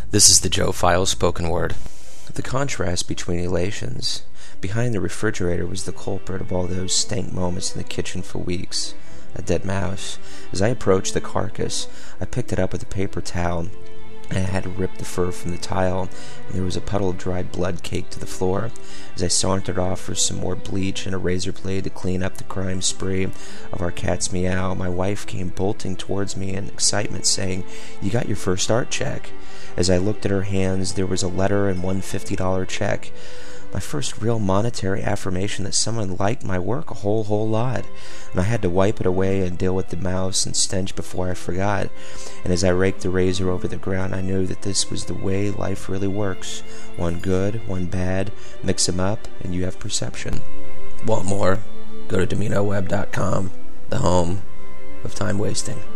This is the Joe File spoken word. The contrast between elations. Behind the refrigerator was the culprit of all those stank moments in the kitchen for weeks. A dead mouse. As I approached the carcass, I picked it up with a paper towel, and I had to rip the fur from the tile, and there was a puddle of dried blood caked to the floor. As I sauntered off for some more bleach and a razor blade to clean up the crime spree of our cat's meow, my wife came bolting towards me in excitement, saying, "You got your first art check." As I looked at her hands, there was a letter and one $50 check. My first real monetary affirmation that someone liked my work a whole lot. And I had to wipe it away and deal with the mouse and stench before I forgot. And as I raked the razor over the ground, I knew that this was the way life really works. One good, one bad, mix them up, and you have perception. Want more? Go to DominoWeb.com, the home of time wasting.